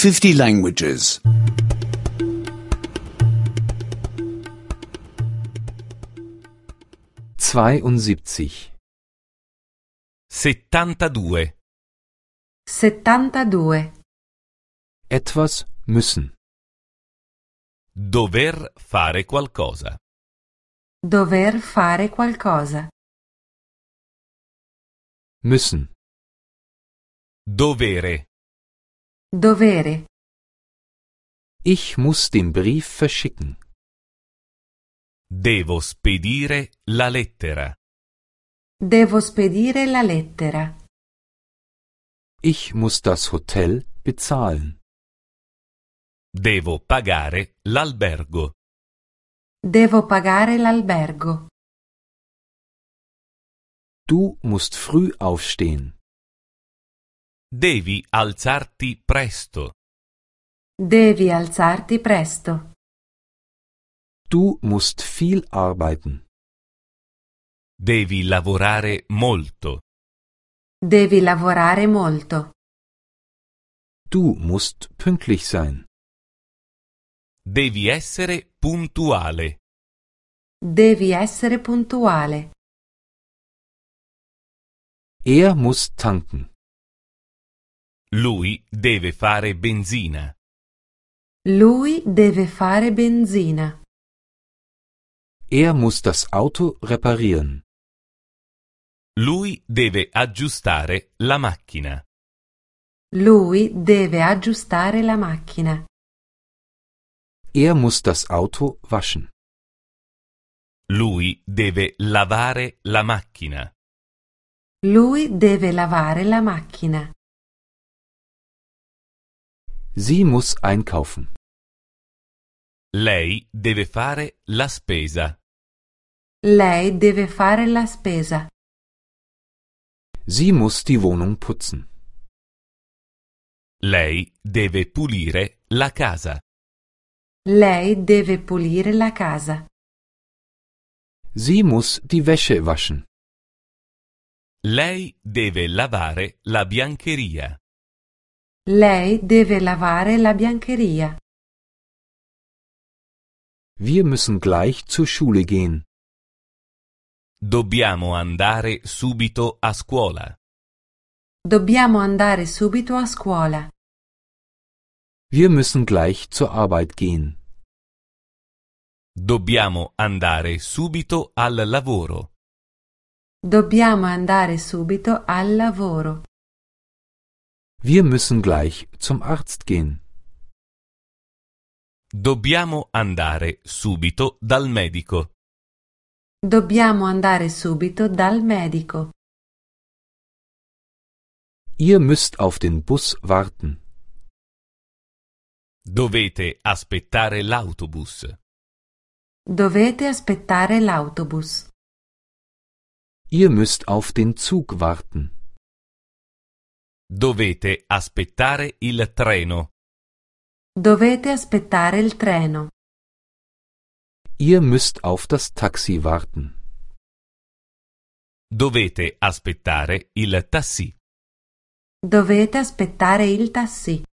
50 languages. 72. 72. 72. Etwas müssen. Dover fare qualcosa. Dover fare qualcosa. Müssen. Dovere. Dovere. Ich muss den Brief verschicken. Devo spedire la lettera. Devo spedire la lettera. Ich muss das Hotel bezahlen. Devo pagare l'albergo. Devo pagare l'albergo. Du musst früh aufstehen. Devi alzarti presto. Devi alzarti presto. Du musst viel arbeiten. Devi lavorare molto. Devi lavorare molto. Du musst pünktlich sein. Devi essere puntuale. Devi essere puntuale. Er muss tanken. Lui deve fare benzina. Lui deve fare benzina. Er muss das Auto reparieren. Lui deve aggiustare la macchina. Lui deve aggiustare la macchina. Er muss das Auto waschen. Lui deve lavare la macchina. Lui deve lavare la macchina. Sie muss einkaufen. Lei deve fare la spesa. Lei deve fare la spesa. Sie muss die Wohnung putzen. Lei deve pulire la casa. Lei deve pulire la casa. Sie muss die Wäsche waschen. Lei deve lavare la biancheria. Lei deve lavare la biancheria. Wir müssen gleich zur Schule gehen. Dobbiamo andare subito a scuola. Dobbiamo andare subito a scuola. Wir müssen gleich zur Arbeit gehen. Dobbiamo andare subito al lavoro. Dobbiamo andare subito al lavoro. Wir müssen gleich zum Arzt gehen. Dobbiamo andare subito dal medico. Dobbiamo andare subito dal medico. Ihr müsst auf den Bus warten. Dovete aspettare l'autobus. Dovete aspettare l'autobus. Ihr müsst auf den Zug warten. Dovete aspettare il treno. Dovete aspettare il treno. Ihr müsst auf das Taxi warten. Dovete aspettare il taxi. Dovete aspettare il taxi.